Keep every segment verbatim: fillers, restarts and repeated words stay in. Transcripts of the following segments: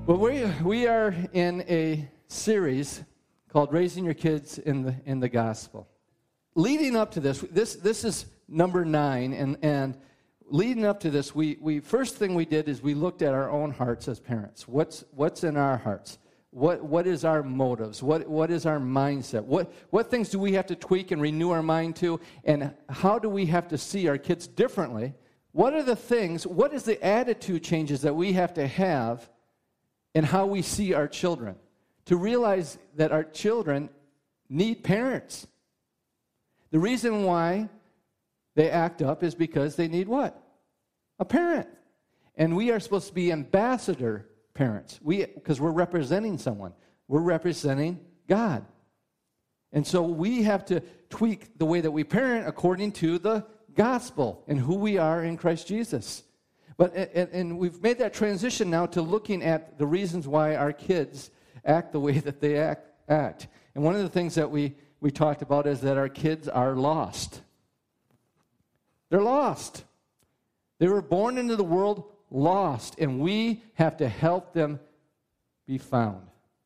Well, we we are in a series called "Raising Your Kids in the in the Gospel." Leading up to this, this this is number nine, and and leading up to this, we we first thing we did is we looked at our own hearts as parents. What's what's in our hearts? What what is our motives? What what is our mindset? What what things do we have to tweak and renew our mind to? And how do we have to see our kids differently? What are the things? What is the attitude changes that we have to have in how we see our children, to realize that our children need parents? The reason why they act up is because they need what? A parent. And we are supposed to be ambassador parents. We because we're representing someone. We're representing God. And so we have to tweak the way that we parent according to the gospel and who we are in Christ Jesus. But and, and we've made that transition now to looking at the reasons why our kids act the way that they act. act. And one of the things that we, we talked about is that our kids are lost. They're lost. They were born into the world lost, and we have to help them be found.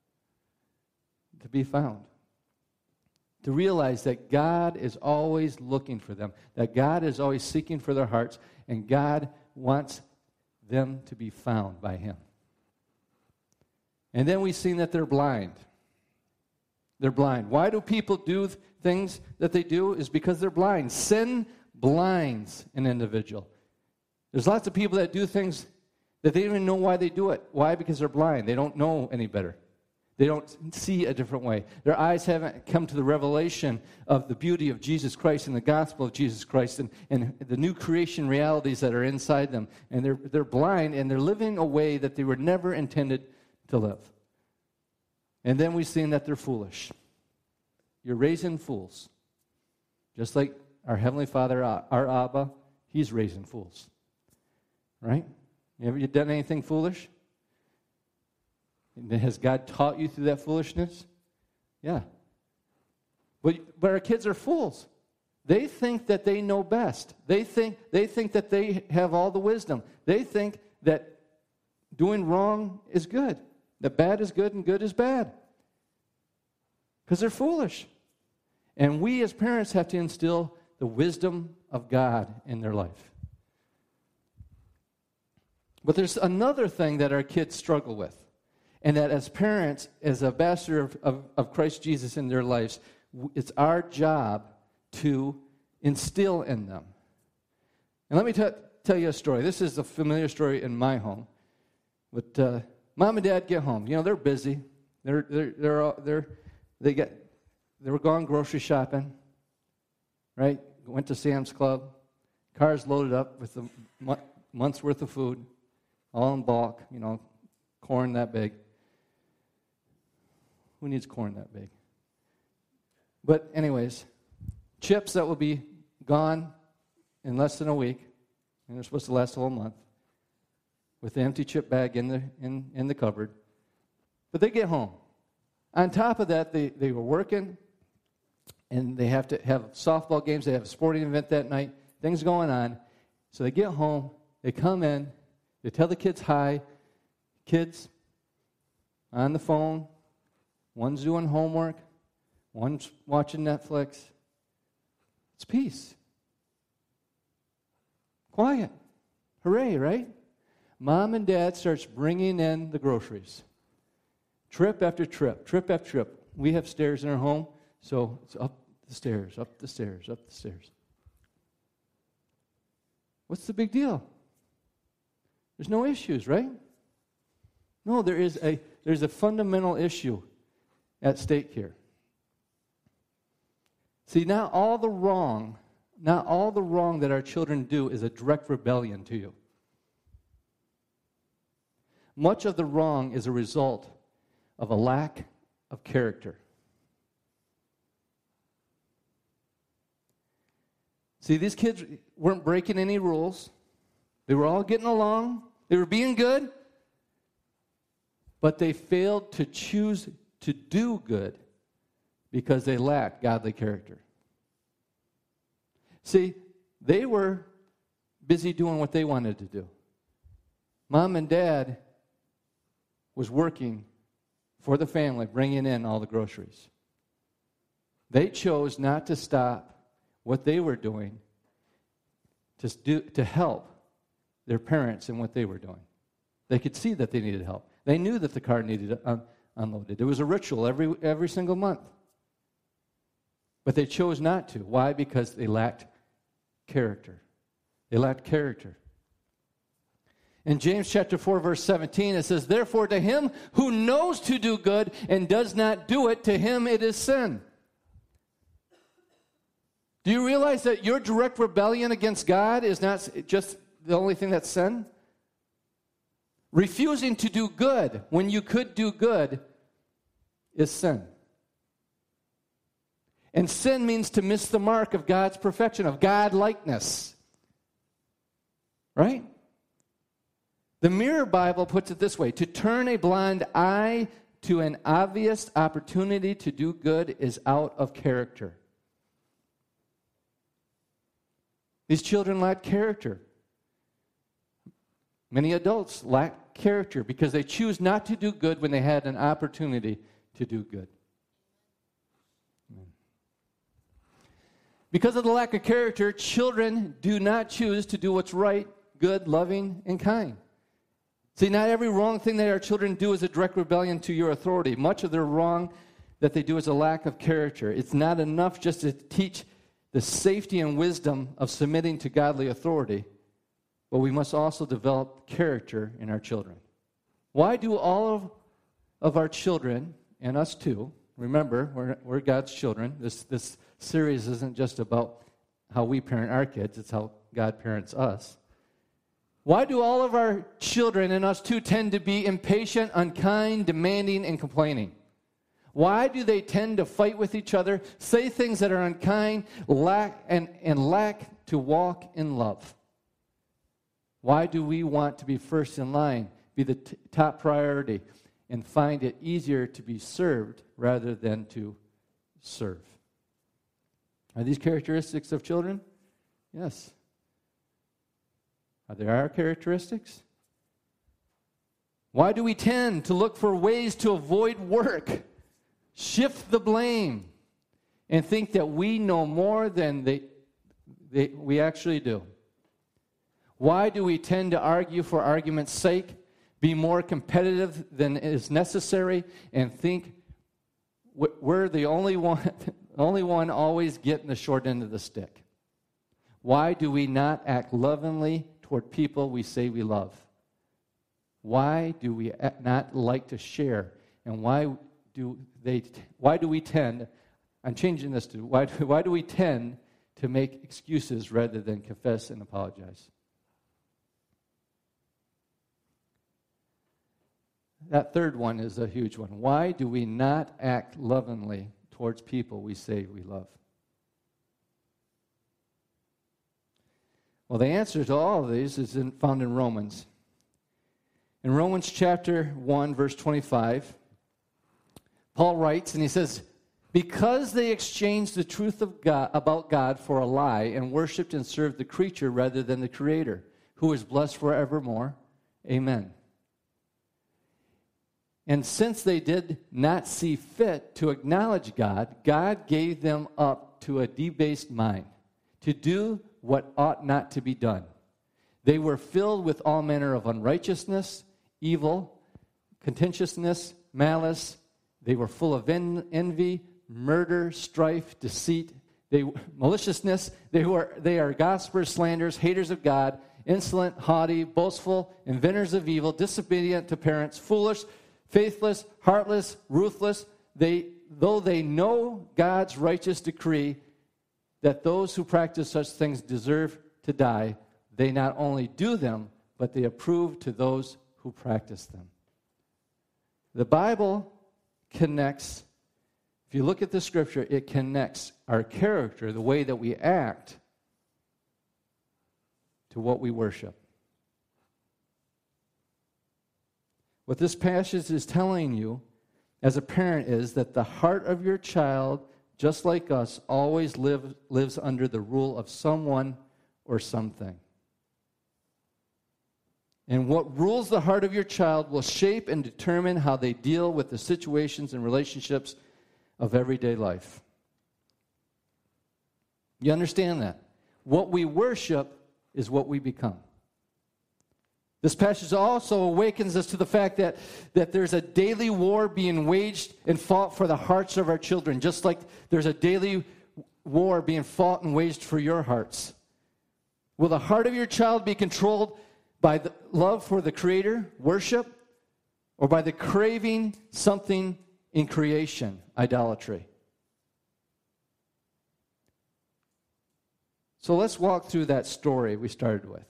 To be found. To realize that God is always looking for them, that God is always seeking for their hearts, and God wants them to be found by Him. And then we've seen that they're blind. They're blind. Why do people do things that they do? Is because they're blind. Sin blinds an individual. There's lots of people that do things that they don't even know why they do it. Why? Because they're blind. They don't know any better. They don't see a different way. Their eyes haven't come to the revelation of the beauty of Jesus Christ and the gospel of Jesus Christ and, and the new creation realities that are inside them. And they're, they're blind, and they're living a way that they were never intended to live. And then we've seen that they're foolish. You're raising fools. Just like our Heavenly Father, our Abba, He's raising fools. Right? Have you done anything foolish? Has God taught you through that foolishness? Yeah. But, but our kids are fools. They think that they know best. They think, they think that they have all the wisdom. They think that doing wrong is good, that bad is good and good is bad. Because they're foolish. And we as parents have to instill the wisdom of God in their life. But there's another thing that our kids struggle with. And that as parents, as ambassador of, of, of Christ Jesus in their lives, it's our job to instill in them. And let me t- tell you a story. This is a familiar story in my home. But uh, mom and dad get home. You know, they're busy. They're they're they're all, they're they get they were gone grocery shopping. Right? Went to Sam's Club. Cars loaded up with a mo- month's worth of food, all in bulk. You know, corn that big. Who needs corn that big? But anyways, chips that will be gone in less than a week, and they're supposed to last a whole month, with the empty chip bag in the in, in the cupboard. But they get home. On top of that, they, they were working, and they have to have softball games. They have a sporting event that night. Things going on. So they get home. They come in. They tell the kids hi. Kids on the phone. One's doing homework. One's watching Netflix. It's peace. Quiet. Hooray, right? Mom and dad starts bringing in the groceries. Trip after trip, trip after trip. We have stairs in our home, so it's up the stairs, up the stairs, up the stairs. What's the big deal? There's no issues, right? No, there is a there's a fundamental issue at stake here. See, not all the wrong, not all the wrong that our children do is a direct rebellion to you. Much of the wrong is a result of a lack of character. See, these kids weren't breaking any rules. They were all getting along. They were being good. But they failed to choose to do good because they lacked godly character. See, they were busy doing what they wanted to do. Mom and dad was working for the family, bringing in all the groceries. They chose not to stop what they were doing to, do, to help their parents in what they were doing. They could see that they needed help. They knew that the car needed un- unloaded. It was a ritual every every single month. But they chose not to. Why? Because they lacked character. They lacked character. In James chapter four, verse seventeen, it says, "Therefore to him who knows to do good and does not do it, to him it is sin." Do you realize that your direct rebellion against God is not just the only thing that's sin? Refusing to do good when you could do good is sin. And sin means to miss the mark of God's perfection, of God-likeness. Right? The Mirror Bible puts it this way: to turn a blind eye to an obvious opportunity to do good is out of character. These children lack character. Many adults lack character because they choose not to do good when they had an opportunity to do good. Because of the lack of character, children do not choose to do what's right, good, loving, and kind. See, not every wrong thing that our children do is a direct rebellion to your authority. Much of their wrong that they do is a lack of character. It's not enough just to teach the safety and wisdom of submitting to godly authority, but we must also develop character in our children. Why do all of, of our children, and us too, remember, we're, we're God's children. This, this series isn't just about how we parent our kids, it's how God parents us. Why do all of our children, and us too, tend to be impatient, unkind, demanding, and complaining? Why do they tend to fight with each other, say things that are unkind, lack and, and lack to walk in love? Why do we want to be first in line, be the t- top priority, and find it easier to be served rather than to serve? Are these characteristics of children? Yes. Are there our characteristics? Why do we tend to look for ways to avoid work, shift the blame, and think that we know more than they, they, we actually do? Why do we tend to argue for argument's sake, be more competitive than is necessary, and think we're the only one, only one always getting the short end of the stick? Why do we not act lovingly toward people we say we love? Why do we not like to share? And why do they? Why do we tend? I'm changing this to why. Do, why do we tend to make excuses rather than confess and apologize? That third one is a huge one. Why do we not act lovingly towards people we say we love? Well, the answer to all of these is in, found in Romans. In Romans chapter one, verse twenty-five, Paul writes, and he says, "Because they exchanged the truth of God about God for a lie and worshipped and served the creature rather than the Creator, who is blessed forevermore. Amen. And since they did not see fit to acknowledge God, God gave them up to a debased mind, to do what ought not to be done. They were filled with all manner of unrighteousness, evil, contentiousness, malice. They were full of en- envy, murder, strife, deceit, they maliciousness. They were they are gossipers, slanderers, haters of God, insolent, haughty, boastful, inventors of evil, disobedient to parents, foolish, faithless, heartless, ruthless. They though they know God's righteous decree that those who practice such things deserve to die, they not only do them, but they approve to those who practice them." The Bible connects, if you look at the scripture, it connects our character, the way that we act, to what we worship. What this passage is telling you as a parent is that the heart of your child, just like us, always live, lives under the rule of someone or something. And what rules the heart of your child will shape and determine how they deal with the situations and relationships of everyday life. You understand that? What we worship is what we become. This passage also awakens us to the fact that, that there's a daily war being waged and fought for the hearts of our children, just like there's a daily war being fought and waged for your hearts. Will the heart of your child be controlled by the love for the Creator, worship, or by the craving something in creation, idolatry? So let's walk through that story we started with.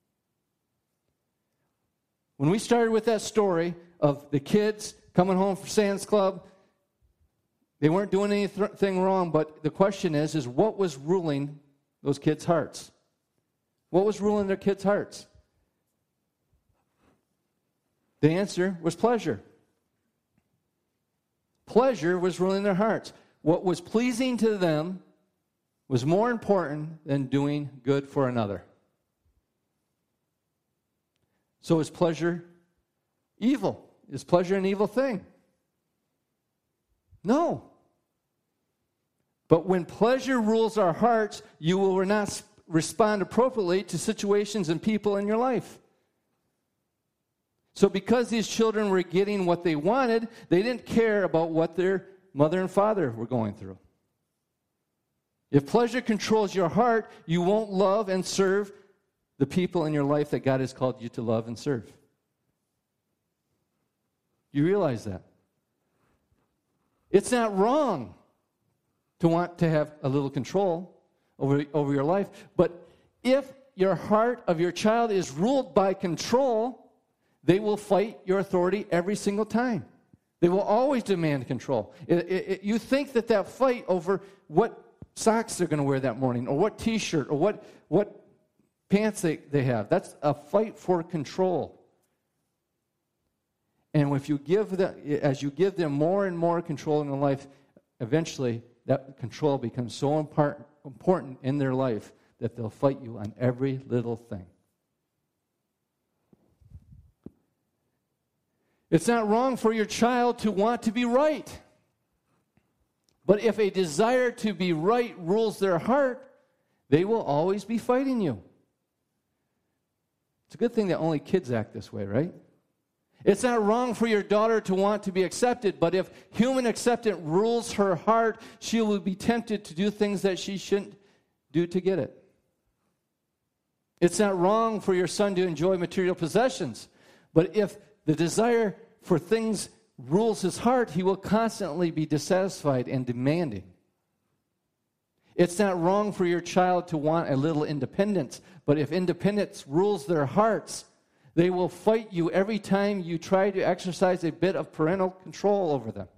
When we started with that story of the kids coming home from Sam's Club, they weren't doing anything wrong, but the question is, is what was ruling those kids' hearts? What was ruling their kids' hearts? The answer was pleasure. Pleasure was ruling their hearts. What was pleasing to them was more important than doing good for another. So is pleasure evil? Is pleasure an evil thing? No. But when pleasure rules our hearts, you will not respond appropriately to situations and people in your life. So because these children were getting what they wanted, they didn't care about what their mother and father were going through. If pleasure controls your heart, you won't love and serve the people in your life that God has called you to love and serve. You realize that? It's not wrong to want to have a little control over, over your life, but if your heart of your child is ruled by control, they will fight your authority every single time. They will always demand control. It, it, it, you think that that fight over what socks they're going to wear that morning, or what T-shirt, or what what pants they, they have, that's a fight for control. And if you give them, as you give them more and more control in their life, eventually that control becomes so important in their life that they'll fight you on every little thing. It's not wrong for your child to want to be right. But if a desire to be right rules their heart, they will always be fighting you. It's a good thing that only kids act this way, right? It's not wrong for your daughter to want to be accepted, but if human acceptance rules her heart, she will be tempted to do things that she shouldn't do to get it. It's not wrong for your son to enjoy material possessions, but if the desire for things rules his heart, he will constantly be dissatisfied and demanding. It's not wrong for your child to want a little independence, but if independence rules their hearts, they will fight you every time you try to exercise a bit of parental control over them.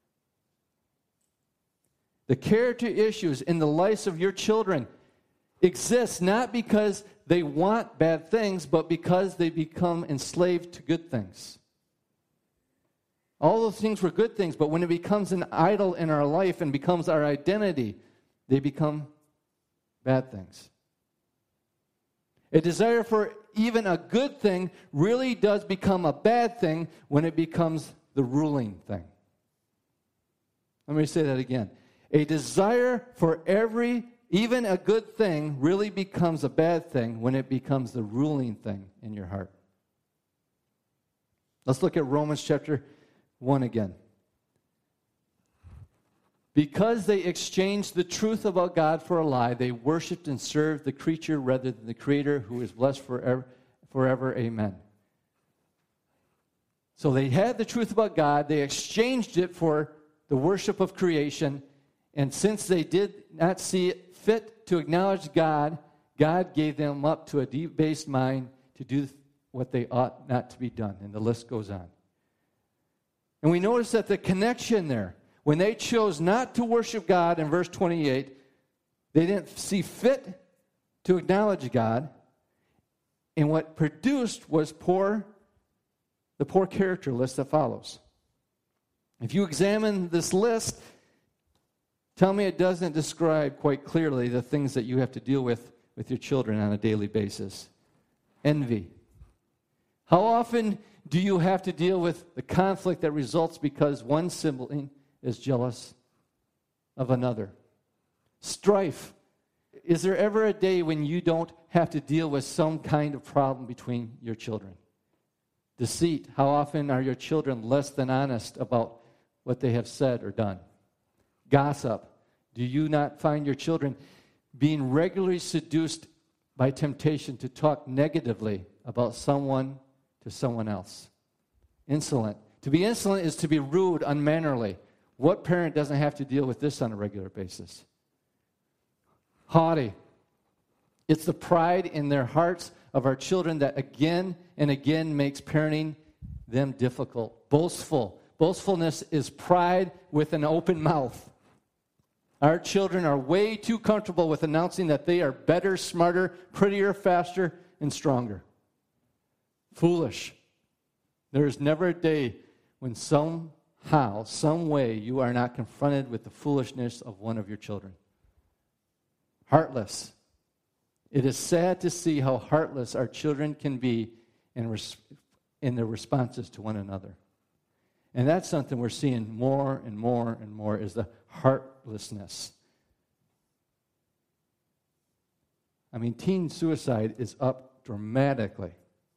The character issues in the lives of your children exist not because they want bad things, but because they become enslaved to good things. All those things were good things, but when it becomes an idol in our life and becomes our identity, they become bad things. A desire for even a good thing really does become a bad thing when it becomes the ruling thing. Let me say that again. A desire for every, even a good thing, really becomes a bad thing when it becomes the ruling thing in your heart. Let's look at Romans chapter one again. Because they exchanged the truth about God for a lie, they worshiped and served the creature rather than the Creator, who is blessed forever, forever. Amen. So they had the truth about God, they exchanged it for the worship of creation, and since they did not see it fit to acknowledge God, God gave them up to a debased mind to do what they ought not to be done, and the list goes on. And we notice that the connection there, when they chose not to worship God in verse twenty-eight, they didn't see fit to acknowledge God. And what produced was poor, the poor character list that follows. If you examine this list, tell me it doesn't describe quite clearly the things that you have to deal with with your children on a daily basis. Envy, How often do you have to deal with the conflict that results because one sibling is jealous of another? Strife. Is there ever a day when you don't have to deal with some kind of problem between your children? Deceit. How often are your children less than honest about what they have said or done? Gossip. Do you not find your children being regularly seduced by temptation to talk negatively about someone to someone else? Insolent. To be insolent is to be rude, unmannerly. What parent doesn't have to deal with this on a regular basis? Haughty. It's the pride in their hearts of our children that again and again makes parenting them difficult. Boastful. Boastfulness is pride with an open mouth. Our children are way too comfortable with announcing that they are better, smarter, prettier, faster, and stronger. Foolish. There is never a day when somehow, some way, you are not confronted with the foolishness of one of your children. Heartless. It is sad to see how heartless our children can be in, res- in their responses to one another. And that's something we're seeing more and more and more is the heartlessness. I mean, teen suicide is up dramatically.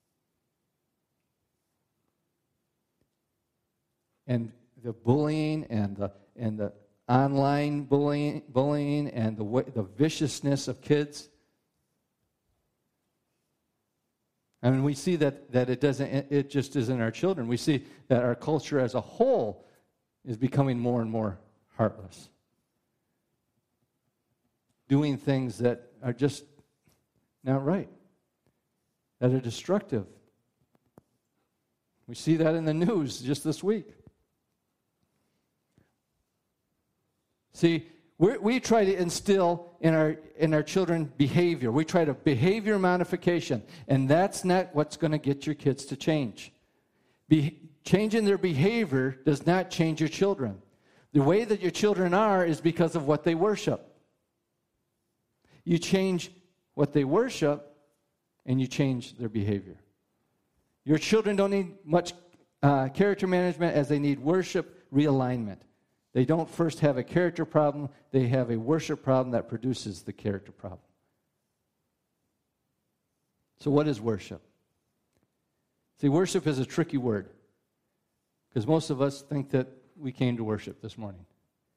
And the bullying and the and the online bullying, bullying and the way, the viciousness of kids. I mean, we see that, that it doesn't. It just isn't our children. We see that our culture as a whole is becoming more and more heartless, doing things that are just not right, that are destructive. We see that in the news just this week. See, we we try to instill in our in our children behavior. We try to behavior modification, and that's not what's going to get your kids to change. Be, changing their behavior does not change your children. The way that your children are is because of what they worship. You change what they worship, and you change their behavior. Your children don't need much uh, character management as they need worship realignment. They don't first have a character problem, they have a worship problem that produces the character problem. So what is worship? See, worship is a tricky word because most of us think that we came to worship this morning.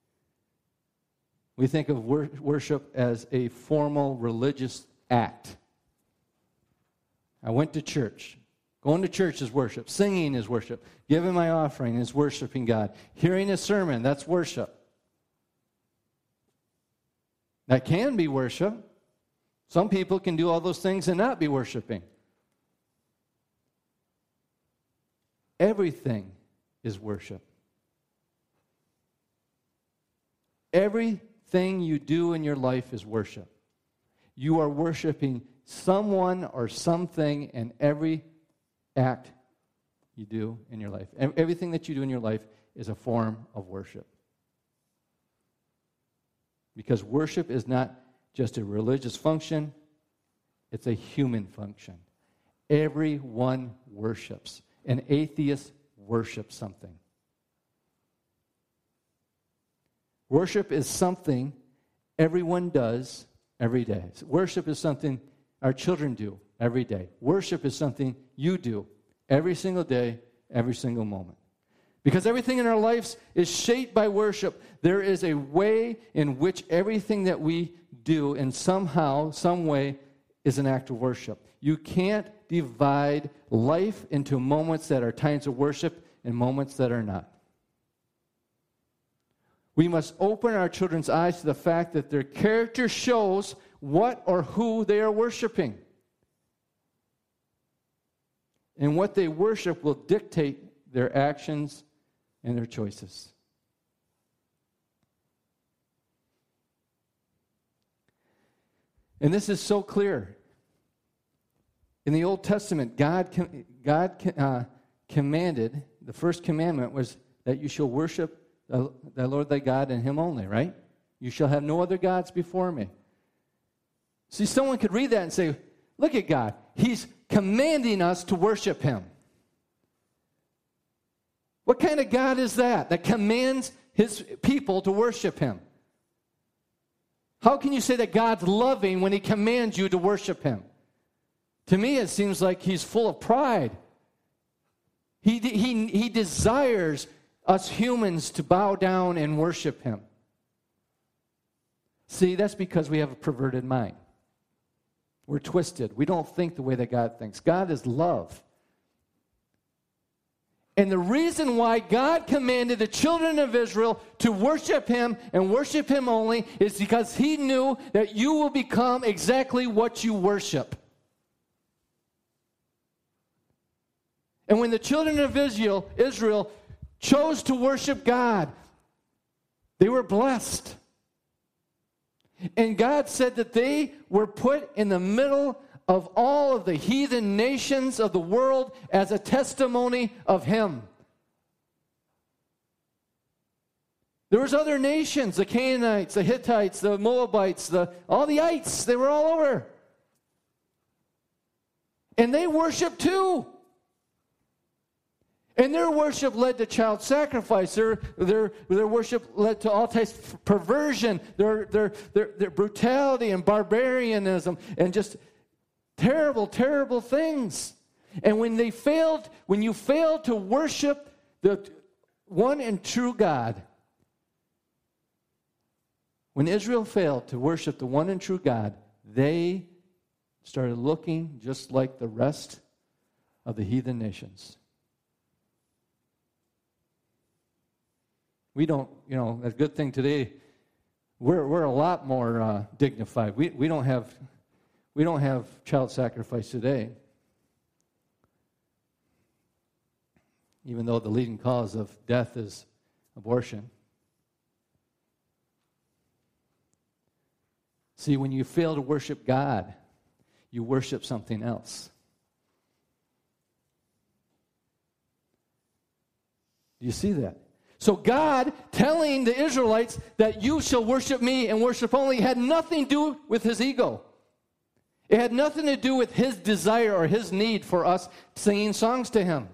We think of wor- worship as a formal religious act. I went to church. Going to church is worship. Singing is worship. Giving my offering is worshiping God. Hearing a sermon, that's worship. That can be worship. Some people can do all those things and not be worshiping. Everything is worship. Everything you do in your life is worship. You are worshiping someone or something, and every act you do in your life, everything that you do in your life is a form of worship. Because worship is not just a religious function, it's a human function. Everyone worships. An atheist worships something. Worship is something everyone does every day. Worship is something our children do every day. Worship is something you do every single day, every single moment. Because everything in our lives is shaped by worship. There is a way in which everything that we do in somehow, some way, is an act of worship. You can't divide life into moments that are times of worship and moments that are not. We must open our children's eyes to the fact that their character shows what or who they are worshiping. And what they worship will dictate their actions and their choices. And this is so clear. In the Old Testament, God, God uh, commanded, the first commandment was that you shall worship the, the Lord thy God and him only, right? You shall have no other gods before me. See, someone could read that and say, look at God. He's commanding us to worship him. What kind of God is that, that commands his people to worship him? How can you say that God's loving when he commands you to worship him? To me, it seems like he's full of pride. He, he, he desires us humans to bow down and worship him. See, that's because we have a perverted mind. We're twisted. We don't think the way that God thinks. God is love. And the reason why God commanded the children of Israel to worship him and worship him only is because he knew that you will become exactly what you worship. And when the children of Israel, Israel chose to worship God, they were blessed. And God said that they were put in the middle of all of the heathen nations of the world as a testimony of him. There was other nations, the Canaanites, the Hittites, the Moabites, the all the ites, they were all over. And they worshiped too. And their worship led to child sacrifice. Their, their, their worship led to all types of perversion, their, their, their, their brutality and barbarianism, and just terrible, terrible things. And when they failed, when you failed to worship the one and true God, when Israel failed to worship the one and true God, they started looking just like the rest of the heathen nations. We don't, you know, a good thing today, we're we're a lot more uh, dignified. We we don't have we don't have child sacrifice today. Even though the leading cause of death is abortion. See, when you fail to worship God, you worship something else. Do you see that? So God telling the Israelites that you shall worship me and worship only had nothing to do with his ego. It had nothing to do with his desire or his need for us singing songs to him.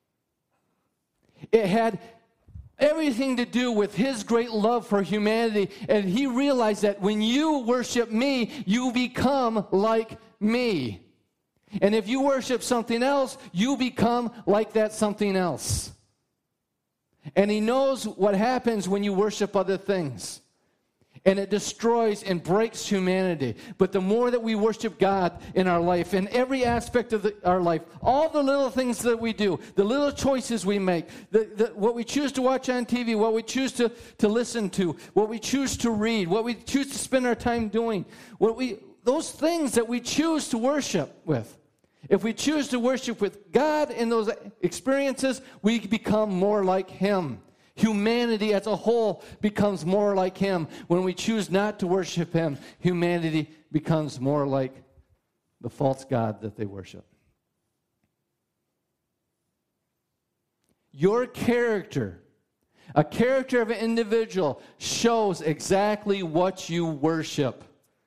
It had everything to do with his great love for humanity. And he realized that when you worship me, you become like me. And if you worship something else, you become like that something else. And he knows what happens when you worship other things. And it destroys and breaks humanity. But the more that we worship God in our life, in every aspect of the, our life, all the little things that we do, the little choices we make, the, the, what we choose to watch on T V, what we choose to, to listen to, what we choose to read, what we choose to spend our time doing, what we those things that we choose to worship with. If we choose to worship with God in those experiences, we become more like him. Humanity as a whole becomes more like him. When we choose not to worship him, humanity becomes more like the false god that they worship. Your character, a character of an individual, shows exactly what you worship.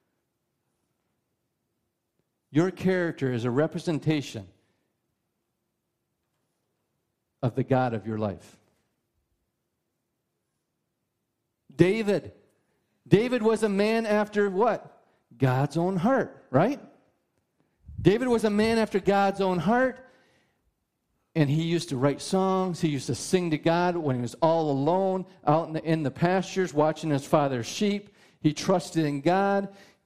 Your character is a representation of the God of your life. David. David was a man after what? God's own heart, right? David was a man after God's own heart. And he used to write songs. He used to sing to God when he was all alone, out in the, in the pastures, watching his father's sheep. He trusted in God.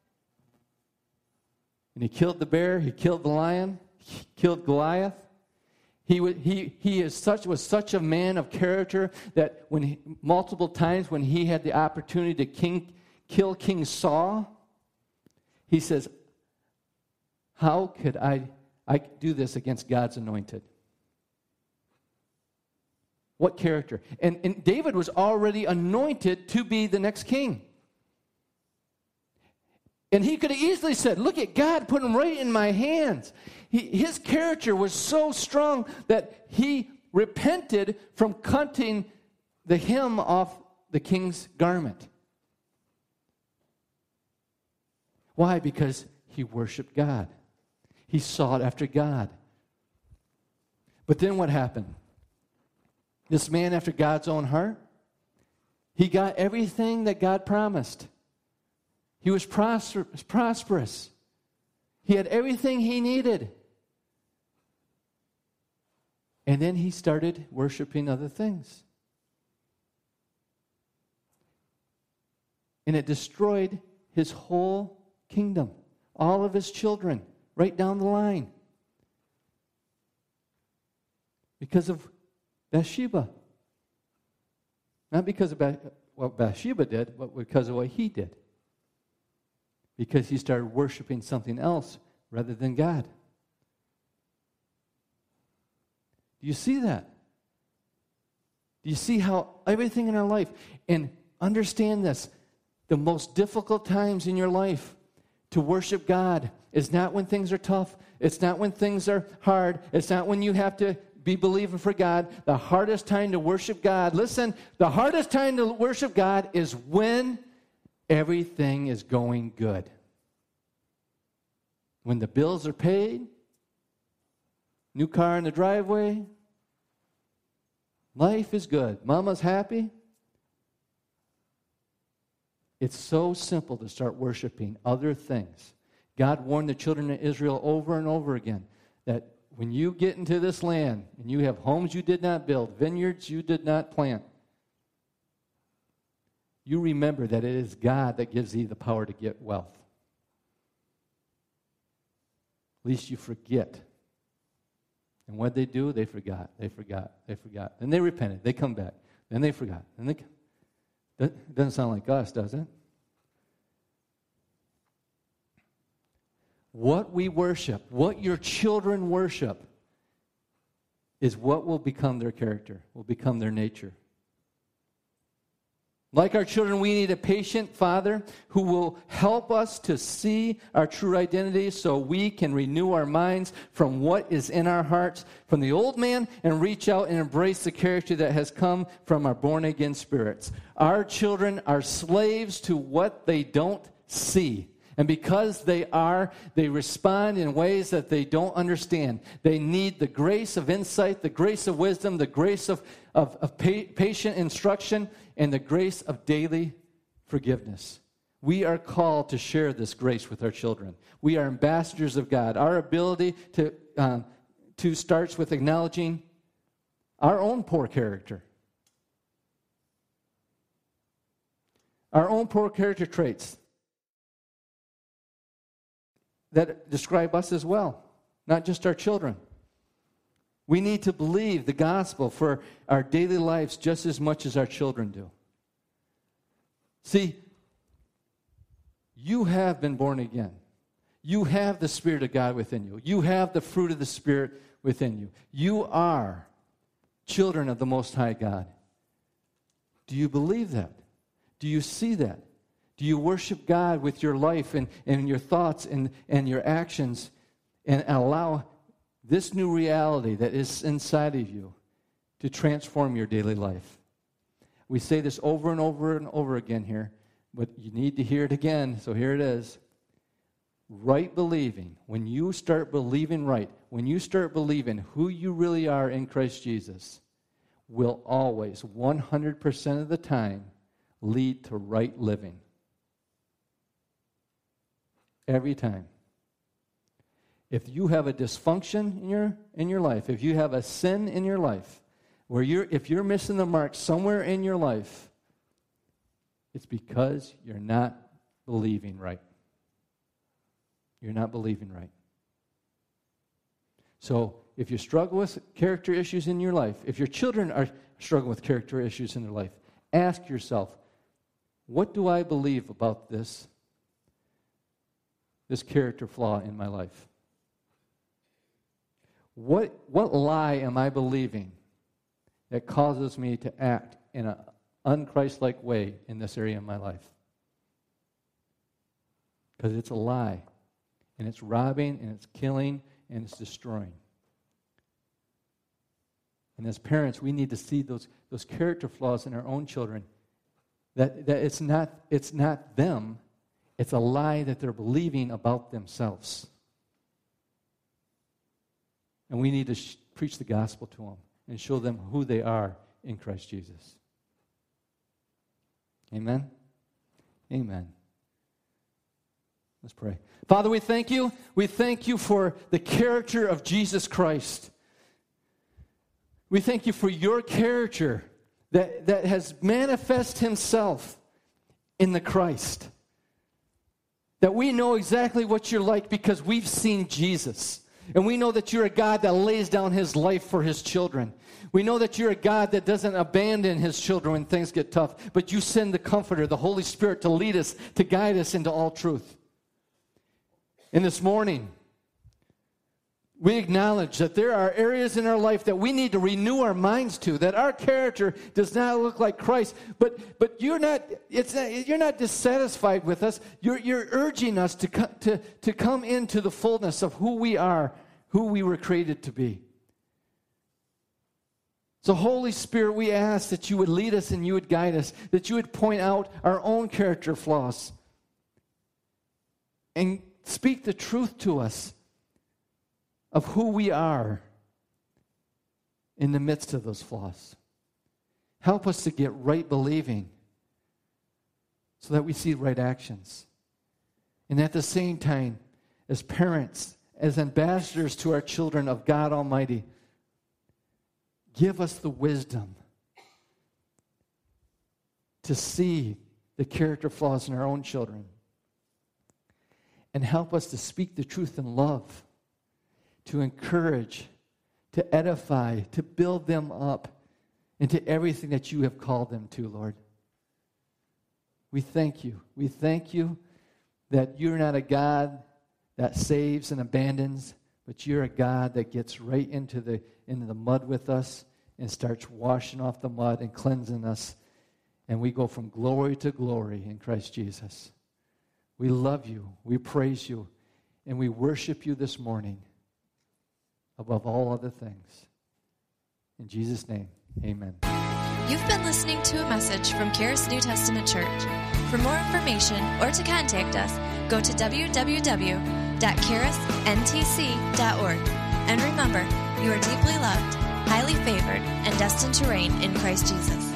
And he killed the bear. He killed the lion. He killed Goliath. He, he, he is such, was such a man of character that when he, multiple times when he had the opportunity to king, kill King Saul, he says, how could I, I do this against God's anointed? What character? And, and David was already anointed to be the next king. And he could have easily said, look at God, put him right in my hands. He, his character was so strong that he repented from cutting the hem off the king's garment. Why? Because he worshiped God. He sought after God. But then what happened? This man after God's own heart, he got everything that God promised. He was prosper- prosperous. He had everything he needed. And then he started worshiping other things. And it destroyed his whole kingdom, all of his children, right down the line. Because of Bathsheba. Not because of Bath- what Bathsheba did, but because of what he did. Because he started worshiping something else rather than God. Do you see that? Do you see how everything in our life, and understand this, the most difficult times in your life to worship God is not when things are tough. It's not when things are hard. It's not when you have to be believing for God. The hardest time to worship God, listen, the hardest time to worship God is when everything is going good. When the bills are paid, new car in the driveway, life is good, mama's happy. It's so simple to start worshiping other things. God warned the children of Israel over and over again that when you get into this land and you have homes you did not build, vineyards you did not plant, you remember that it is God that gives thee the power to get wealth. At least you forget. And what they do, they forgot, they forgot, they forgot. Then they repented, they come back. Then they forgot. Then they That doesn't sound like us, does it? What we worship, what your children worship, is what will become their character, will become their nature. Like our children, we need a patient father who will help us to see our true identity so we can renew our minds from what is in our hearts, from the old man, and reach out and embrace the character that has come from our born-again spirits. Our children are slaves to what they don't see. And because they are, they respond in ways that they don't understand. They need the grace of insight, the grace of wisdom, the grace of, of, of pa- patient instruction, and the grace of daily forgiveness. We are called to share this grace with our children. We are ambassadors of God. Our ability to, uh, to starts with acknowledging our own poor character. Our own poor character traits that describe us as well, not just our children. We need to believe the gospel for our daily lives just as much as our children do. See, you have been born again. You have the Spirit of God within you. You have the fruit of the Spirit within you. You are children of the Most High God. Do you believe that? Do you see that? Do you worship God with your life and, and your thoughts and, and your actions and allow this new reality that is inside of you to transform your daily life? We say this over and over and over again here, but you need to hear it again, so here it is. Right believing, when you start believing right, when you start believing who you really are in Christ Jesus, will always, one hundred percent of the time, lead to right living. Every time. If you have a dysfunction in your in your life, if you have a sin in your life, where you're if you're missing the mark somewhere in your life, it's because you're not believing right. You're not believing right. So, if you struggle with character issues in your life, if your children are struggling with character issues in their life, ask yourself, what do I believe about this this character flaw in my life? What, what lie am I believing that causes me to act in an un-Christ-like way in this area of my life? Because it's a lie, and it's robbing, and it's killing, and it's destroying. And as parents, we need to see those, those character flaws in our own children, that, that it's not, it's not them. It's a lie that they're believing about themselves. And we need to sh- preach the gospel to them and show them who they are in Christ Jesus. Amen? Amen. Let's pray. Father, we thank you. We thank you for the character of Jesus Christ. We thank you for your character that, that has manifested himself in the Christ. That we know exactly what you're like because we've seen Jesus. And we know that you're a God that lays down his life for his children. We know that you're a God that doesn't abandon his children when things get tough, but you send the Comforter, the Holy Spirit, to lead us, to guide us into all truth. And this morning, we acknowledge that there are areas in our life that we need to renew our minds to, that our character does not look like Christ, but but you're not it's not, you're not dissatisfied with us. You're you're urging us to co- to to come into the fullness of who we are, who we were created to be. So Holy Spirit, we ask that you would lead us and you would guide us, that you would point out our own character flaws and speak the truth to us of who we are in the midst of those flaws. Help us to get right believing so that we see right actions. And at the same time, as parents, as ambassadors to our children of God Almighty, give us the wisdom to see the character flaws in our own children and help us to speak the truth in love, to encourage, to edify, to build them up into everything that you have called them to, Lord. We thank you. We thank you that you're not a God that saves and abandons, but you're a God that gets right into the into the mud with us and starts washing off the mud and cleansing us. And we go from glory to glory in Christ Jesus. We love you. We praise you. And we worship you this morning above all other things. In Jesus' name, amen. You've been listening to a message from Charis New Testament Church. For more information or to contact us, go to w w w dot charis n t c dot org. And remember, you are deeply loved, highly favored, and destined to reign in Christ Jesus.